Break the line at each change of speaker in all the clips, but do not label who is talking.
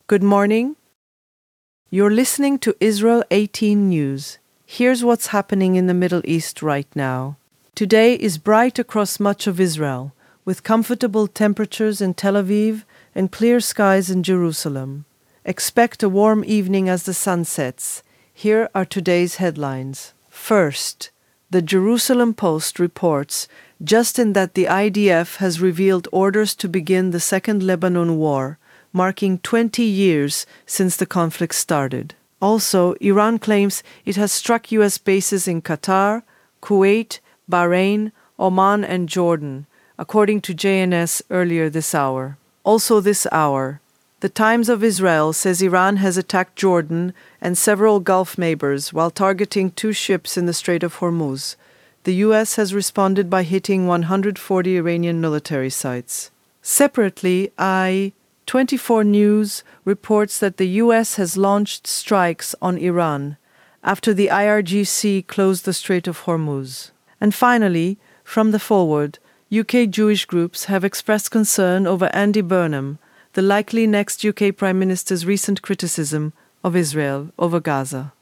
Good morning. You're listening to Israel 18 News. Here's what's happening in the Middle East right now. Today is bright across much of Israel, with comfortable temperatures in Tel Aviv and clear skies in Jerusalem. Expect a warm evening as the sun sets. Here are today's headlines. First, the Jerusalem Post reports just in that the IDF has revealed orders to begin the Second Lebanon War, marking 20 years since the conflict started. Also, Iran claims it has struck U.S. bases in Qatar, Kuwait, Bahrain, Oman, and Jordan, according to JNS earlier this hour. Also this hour, the Times of Israel says Iran has attacked Jordan and several Gulf neighbors while targeting 2 ships in the Strait of Hormuz. The U.S. has responded by hitting 140 Iranian military sites. Separately, I-24 News reports that the U.S. has launched strikes on Iran after the IRGC closed the Strait of Hormuz. And finally, from the Forward, UK Jewish groups have expressed concern over Andy Burnham, the likely next UK Prime Minister's recent criticism of Israel over Gaza.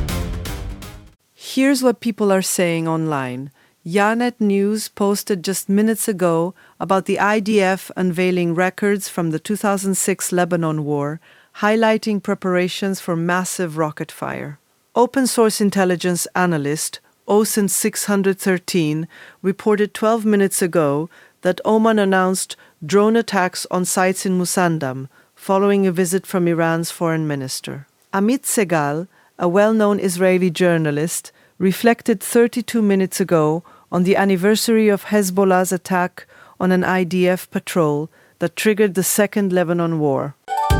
Here's what people are saying online. Yarnet News posted just minutes ago about the IDF unveiling records from the 2006 Lebanon War, highlighting preparations for massive rocket fire. Open source intelligence analyst OSINT 613 reported 12 minutes ago that Oman announced drone attacks on sites in Musandam following a visit from Iran's foreign minister. Amit Segal, a well-known Israeli journalist, reflected 32 minutes ago on the anniversary of Hezbollah's attack on an IDF patrol that triggered the Second Lebanon War.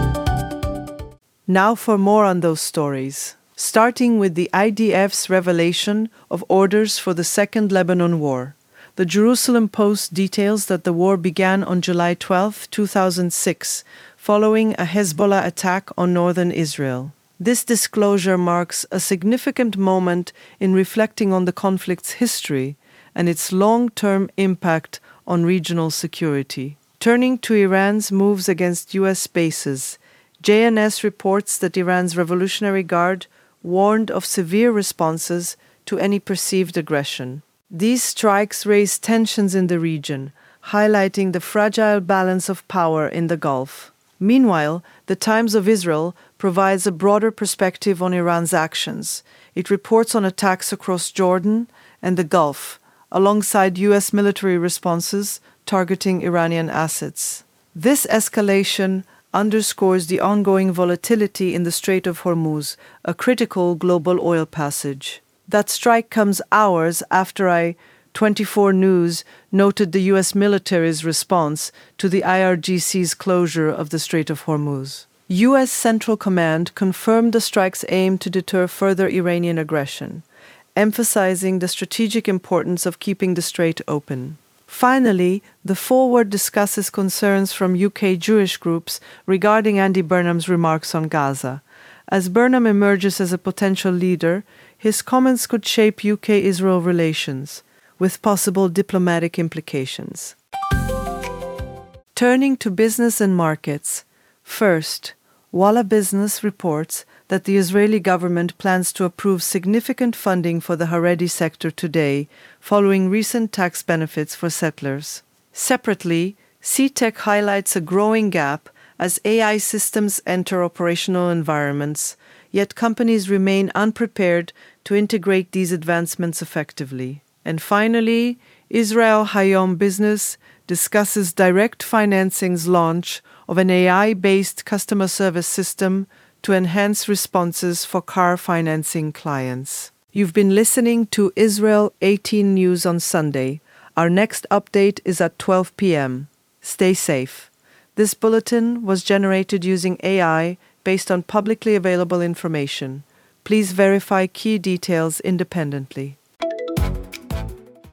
Now for more on those stories, starting with the IDF's revelation of orders for the Second Lebanon War. The Jerusalem Post details that the war began on July 12, 2006, following a Hezbollah attack on northern Israel. This disclosure marks a significant moment in reflecting on the conflict's history and its long-term impact on regional security. Turning to Iran's moves against U.S. bases, JNS reports that Iran's Revolutionary Guard warned of severe responses to any perceived aggression. These strikes raise tensions in the region, highlighting the fragile balance of power in the Gulf. Meanwhile, the Times of Israel provides a broader perspective on Iran's actions. It reports on attacks across Jordan and the Gulf, alongside U.S. military responses targeting Iranian assets. This escalation underscores the ongoing volatility in the Strait of Hormuz, a critical global oil passage. That strike comes hours after I-24 News noted the U.S. military's response to the IRGC's closure of the Strait of Hormuz. U.S. Central Command confirmed the strike's aim to deter further Iranian aggression, emphasizing the strategic importance of keeping the strait open. Finally, the Forward discusses concerns from UK Jewish groups regarding Andy Burnham's remarks on Gaza. As Burnham emerges as a potential leader, his comments could shape UK-Israel relations, with possible diplomatic implications. Turning to business and markets. First, Walla Business reports that the Israeli government plans to approve significant funding for the Haredi sector today, following recent tax benefits for settlers. Separately, CTech highlights a growing gap as AI systems enter operational environments, yet companies remain unprepared to integrate these advancements effectively. And finally, Israel Hayom Business discusses Direct Financing's launch of an AI-based customer service system to enhance responses for car financing clients. You've been listening to Israel 18 News on Sunday. Our next update is at 12 p.m. Stay safe. This bulletin was generated using AI based on publicly available information. Please verify key details independently.